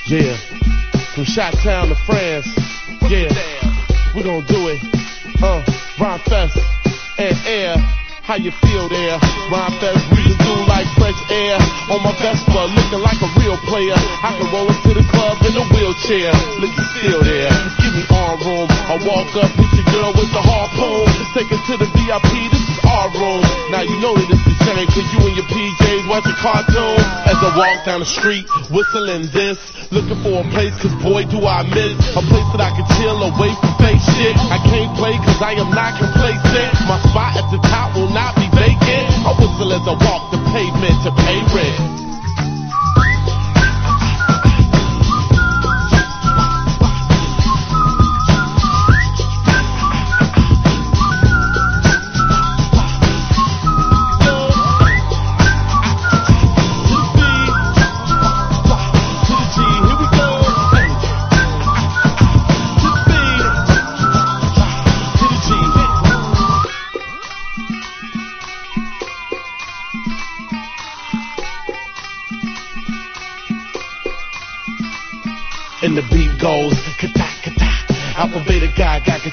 Yeah, from Chi-Town to France. Yeah, we gon' do it. Rhyme Fest and Air. How you feel there? Rhyme Fest, breathing through like fresh air. On my Vespa, looking like a real player. I can roll into the club in a wheelchair. Look, you still there. Give me arm room. I walk up, hit your girl with the harpoon. Take her to the VIP, this is our room. Now you know that it's the same, cause you and your PJs watching cartoons. As I walk down the street, whistling this. Looking for a place, cause boy do I miss a place that I can chill away from fake shit. I can't play cause I am not complacent. My spot at the top will not be vacant. I whistle as I walk the pavement to pay rent. And the beat goes, kata, kata, alpha, beta, gaga,